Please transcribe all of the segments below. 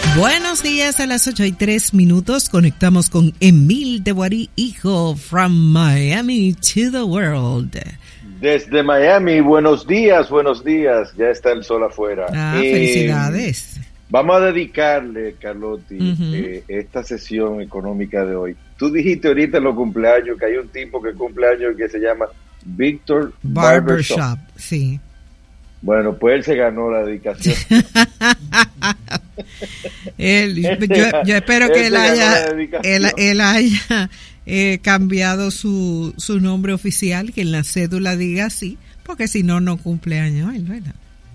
Buenos días, a las 8:03. Conectamos con Emil de Boirí, hijo, from Miami to the world. Desde Miami, buenos días, ya está el sol afuera. Felicidades. Vamos a dedicarle, Carlotti, esta sesión económica de hoy. Tú dijiste ahorita en los cumpleaños que hay un tipo que cumple años que se llama Víctor Barbershop. Sí. Bueno, pues él se ganó la dedicación. Yo espero que él haya cambiado su nombre oficial, que en la cédula diga así, porque si no, no cumple años él, ¿verdad?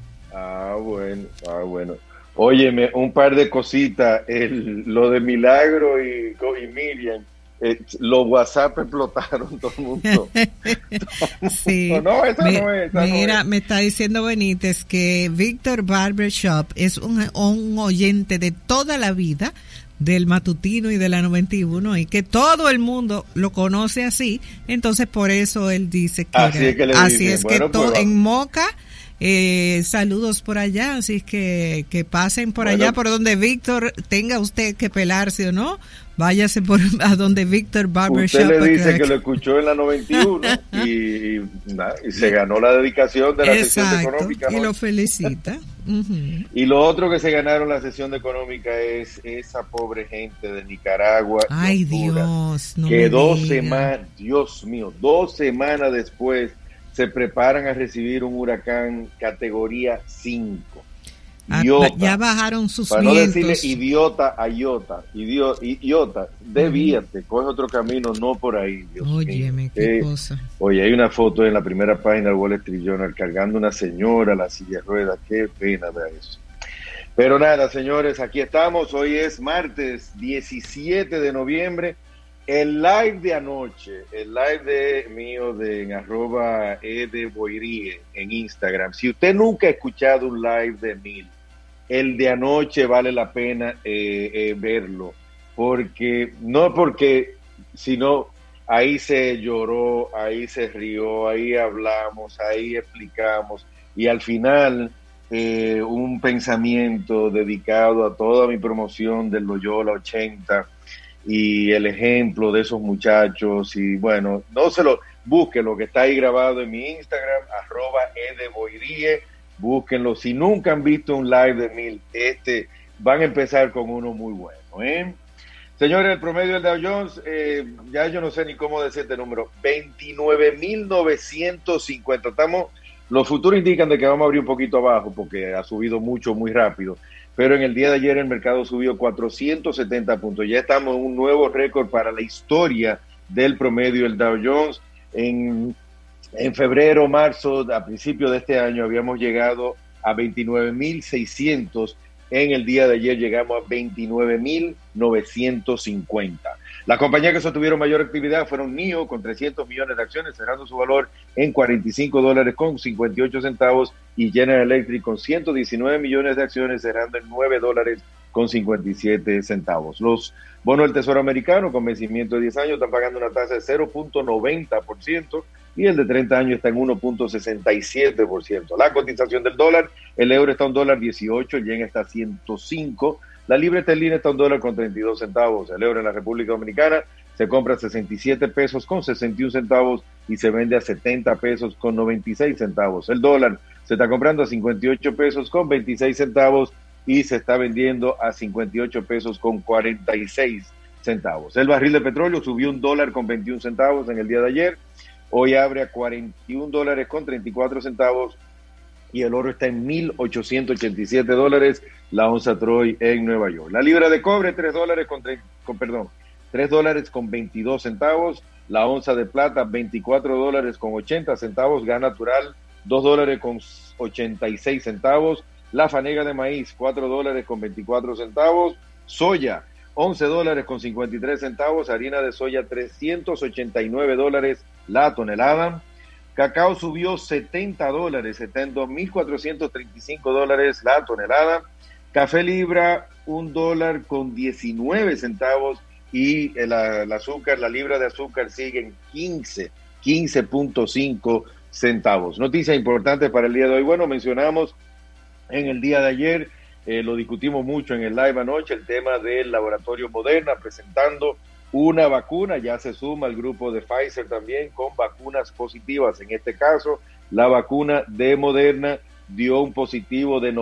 Bueno. Óyeme, un par de cositas, lo de Milagro y Miriam. Los WhatsApp explotaron todo el mundo. Sí. No, esa no es. Me está diciendo Benítez que Víctor Barbershop es un oyente de toda la vida del matutino y de la 91 y que todo el mundo lo conoce así, entonces por eso él dice que así es que todo en Moca. Saludos por allá, así es que pasen por allá, por donde Víctor tenga usted que pelarse o no, váyase a donde Víctor Barbershop. Usted le dice que lo escuchó en la 91 y se ganó la dedicación de la sesión económica. Y lo felicita. Uh-huh. Y lo otro que se ganaron la sesión económica es esa pobre gente de Nicaragua. Ay, Dios, no que me 2 diga. semanas, Dios mío, 2 semanas después se preparan a recibir un huracán categoría 5. Iota. Ya bajaron sus para vientos. No decirle idiota a iota. Idiota, desvíate, coge otro camino, no por ahí. Dios Óyeme, mío. qué cosa. Oye, hay una foto en la primera página del Wall Street Journal cargando una señora a la silla de ruedas. Qué pena ver eso. Pero nada, señores, aquí estamos. Hoy es martes 17 de noviembre. El live de anoche, el live mío en @edeboirie en Instagram. Si usted nunca ha escuchado un live de Emil, el de anoche vale la pena verlo, sino ahí se lloró, ahí se rió, ahí hablamos, ahí explicamos y al final un pensamiento dedicado a toda mi promoción del Loyola 80 y el ejemplo de esos muchachos. Y bueno, no se lo busquen, lo que está ahí grabado en mi Instagram, @edeboirie, búsquenlo. Si nunca han visto un live de Emil, van a empezar con uno muy bueno, Señores, el promedio del Dow Jones, ya yo no sé ni cómo decir este número, 29.950. Los futuros indican de que vamos a abrir un poquito abajo porque ha subido mucho, muy rápido. Pero en el día de ayer el mercado subió 470 puntos. Ya estamos en un nuevo récord para la historia del promedio del Dow Jones. En febrero, marzo, a principios de este año, habíamos llegado a 29.600. En el día de ayer llegamos a 29.950. Las compañías que sostuvieron mayor actividad fueron NIO con 300 millones de acciones, cerrando su valor en $45.58, y General Electric con 119 millones de acciones, cerrando en $9.57. Los bonos del Tesoro americano con vencimiento de 10 años están pagando una tasa de 0.90% y el de 30 años está en 1.67%. La cotización del dólar, el euro está a $1.18, el yen está a 105, la libra esterlina está a $1.32, el euro en la República Dominicana se compra a 67 pesos con 61 centavos y se vende a 70 pesos con 96 centavos. El dólar se está comprando a 58 pesos con 26 centavos y se está vendiendo a 58 pesos con 46 centavos. El barril de petróleo subió $1 con 21 centavos en el día de ayer. Hoy abre a $41 con 34 centavos y el oro está en $1,887, la onza Troy en Nueva York. La libra de cobre, $3 con 22 centavos. La onza de plata, $24 con 80 centavos. Gas natural, $2 con 86 centavos. La fanega de maíz, $4 con 24 centavos. Soya, $11 con 53 centavos. Harina de soya, $389 la tonelada. Cacao subió $70, está en $2,435 la tonelada. Café libra, $1 con 19 centavos. Y el azúcar, la libra de azúcar sigue en 15.5 centavos. Noticias importantes para el día de hoy. Bueno, mencionamos en el día de ayer lo discutimos mucho en el live anoche, el tema del laboratorio Moderna presentando una vacuna, ya se suma al grupo de Pfizer también con vacunas positivas. En este caso, la vacuna de Moderna dio un positivo de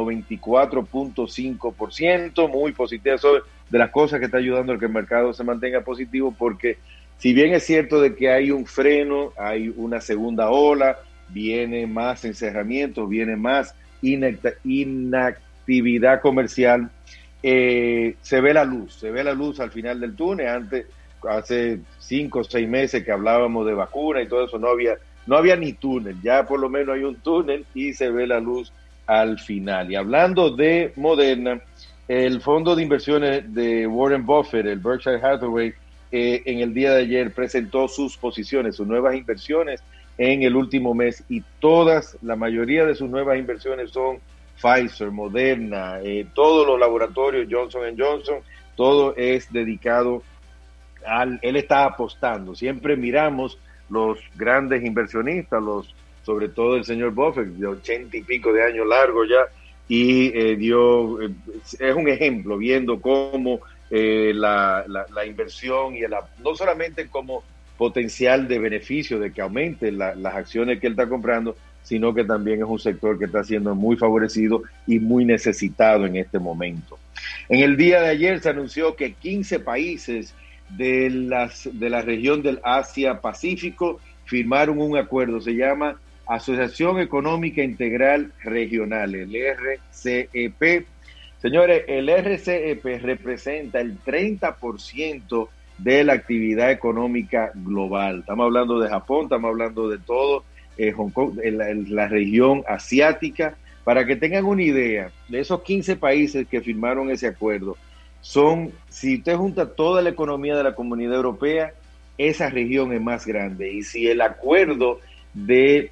94.5%, muy positivo. Eso es de las cosas que está ayudando a que el mercado se mantenga positivo, porque si bien es cierto de que hay un freno, hay una segunda ola, viene más encerramiento, viene más inactividad comercial, se ve la luz al final del túnel. Hace 5 o 6 meses que hablábamos de vacuna y todo eso, no había ni túnel, ya por lo menos hay un túnel y se ve la luz al final. Y hablando de Moderna, el fondo de inversiones de Warren Buffett, el Berkshire Hathaway, en el día de ayer presentó sus posiciones, sus nuevas inversiones en el último mes, y la mayoría de sus nuevas inversiones son Pfizer, Moderna, todos los laboratorios Johnson Johnson, todo es dedicado él está apostando. Siempre miramos los grandes inversionistas, sobre todo el señor Buffett, de 80 y pico de años largos ya, y es un ejemplo viendo cómo la inversión y no solamente como potencial de beneficio de que aumente las acciones que él está comprando, sino que también es un sector que está siendo muy favorecido y muy necesitado en este momento. En el día de ayer se anunció que 15 países de la región del Asia-Pacífico firmaron un acuerdo, se llama Asociación Económica Integral Regional, el RCEP. Señores, el RCEP representa el 30% de la actividad económica global. Estamos hablando de Japón, estamos hablando de todo Hong Kong, la región asiática. Para que tengan una idea, de esos 15 países que firmaron ese acuerdo, si usted junta toda la economía de la Comunidad Europea, esa región es más grande. Y si el acuerdo de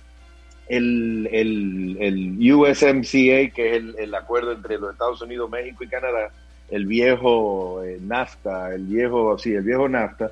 el USMCA, que es el acuerdo entre los Estados Unidos, México y Canadá, el viejo NAFTA, el viejo NAFTA,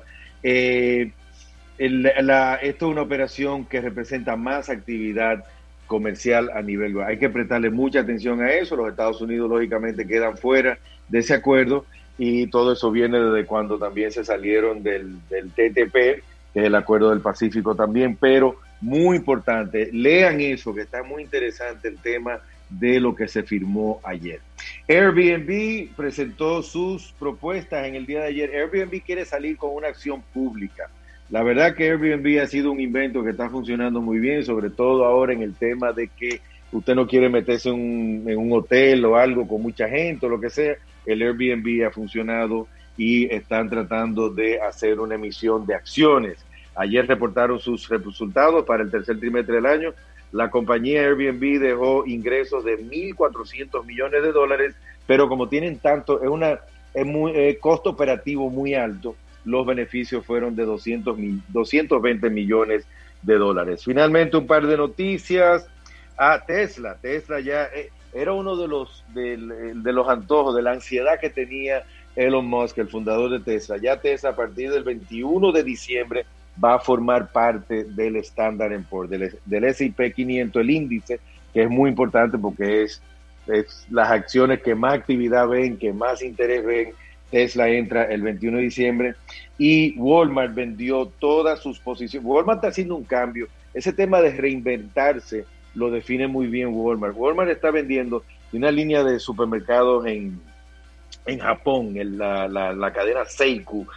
esto es una operación que representa más actividad comercial a nivel global. Hay que prestarle mucha atención a eso. Los Estados Unidos lógicamente quedan fuera de ese acuerdo, y todo eso viene desde cuando también se salieron del TTP, que es el Acuerdo del Pacífico también. Pero muy importante, lean eso, que está muy interesante el tema de lo que se firmó ayer. Airbnb presentó sus propuestas en el día de ayer. Airbnb quiere salir con una acción pública. La verdad que Airbnb ha sido un invento que está funcionando muy bien, sobre todo ahora en el tema de que usted no quiere meterse en un hotel o algo con mucha gente o lo que sea. El Airbnb ha funcionado y están tratando de hacer una emisión de acciones. Ayer reportaron sus resultados para el tercer trimestre del año. La compañía Airbnb dejó ingresos de $1.400 millones, pero como tienen tanto, es costo operativo muy alto. Los beneficios fueron de 220 millones de dólares. Finalmente, un par de noticias. Tesla ya era uno de los antojos, de la ansiedad que tenía Elon Musk, el fundador de Tesla. Ya Tesla, a partir del 21 de diciembre, va a formar parte del Standard & Poor's, del S&P 500, el índice, que es muy importante porque es las acciones que más actividad ven, que más interés ven. Tesla entra el 21 de diciembre y Walmart vendió todas sus posiciones. Walmart está haciendo un cambio. Ese tema de reinventarse lo define muy bien Walmart. Walmart está vendiendo una línea de supermercados en Japón, en la cadena Seiyu,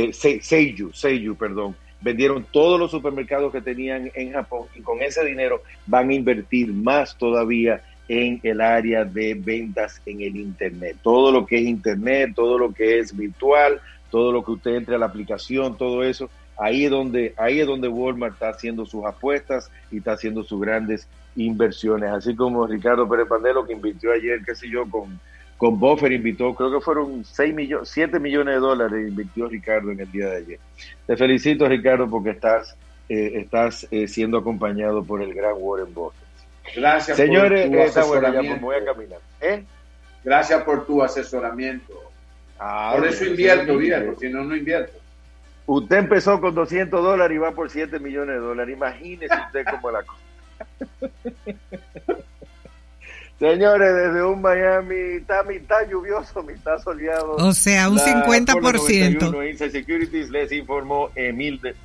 vendieron todos los supermercados que tenían en Japón, y con ese dinero van a invertir más todavía en el área de ventas en el Internet. Todo lo que es Internet, todo lo que es virtual, todo lo que usted entre a la aplicación, todo eso, ahí es donde Walmart está haciendo sus apuestas y está haciendo sus grandes inversiones. Así como Ricardo Pérez Pandelo, que invirtió ayer, con Buffett, invitó, creo que fueron 7 millones de dólares, invirtió Ricardo en el día de ayer. Te felicito, Ricardo, porque estás siendo acompañado por el gran Warren Buffett. Gracias, señores, por tu asesoramiento. Bueno, ya voy a caminar. Gracias por tu asesoramiento. Por eso invierto, bien, porque si no invierto. Usted empezó con $200 y va por 7 millones de dólares. Imagínese usted cómo la cosa. Señores, desde un Miami, está mitad lluvioso, mitad soleado. O sea, un 50%. Inside Securities les informó Emil de...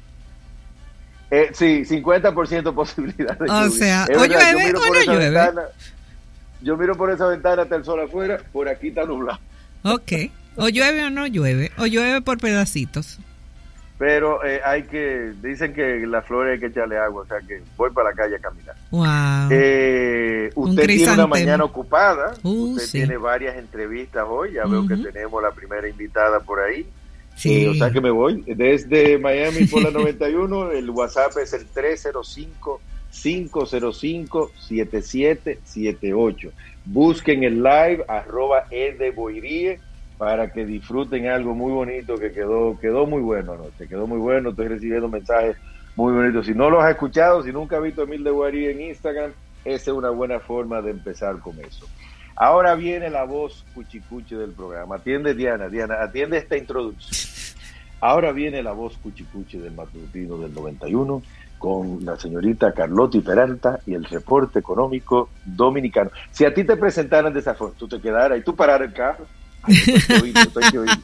sí, 50% posibilidad de lluvia. O sea, o llueve o no llueve. Yo miro por esa ventana hasta el sol afuera, por aquí está nublado. Ok, o llueve o no llueve, o llueve por pedacitos. Pero dicen que las flores hay que echarle agua, o sea que voy para la calle a caminar. Wow. Usted tiene una mañana ocupada, usted sí. tiene varias entrevistas hoy, ya veo que tenemos la primera invitada por ahí. Sí. O sea que me voy desde Miami por la 91, el WhatsApp es el 305-505-7778. Busquen el live, @edeboirie, para que disfruten algo muy bonito que quedó muy bueno anoche, quedó muy bueno, estoy recibiendo mensajes muy bonitos. Si no los has escuchado, si nunca has visto a Emil de Boirie en Instagram, esa es una buena forma de empezar con eso. Ahora viene la voz cuchicuchi del programa. Atiende, Diana, atiende esta introducción. Ahora viene la voz cuchicuchi del matutino del 91 con la señorita Carlotti Peralta y el reporte económico dominicano. Si a ti te presentaran de esa forma, tú te quedaras y tú parar el carro. Ay, estoy que oír.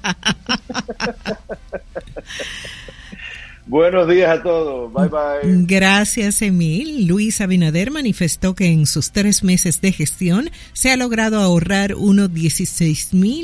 Buenos días a todos. Bye, bye. Gracias, Emil. Luis Abinader manifestó que en sus 3 meses de gestión se ha logrado ahorrar unos 16,000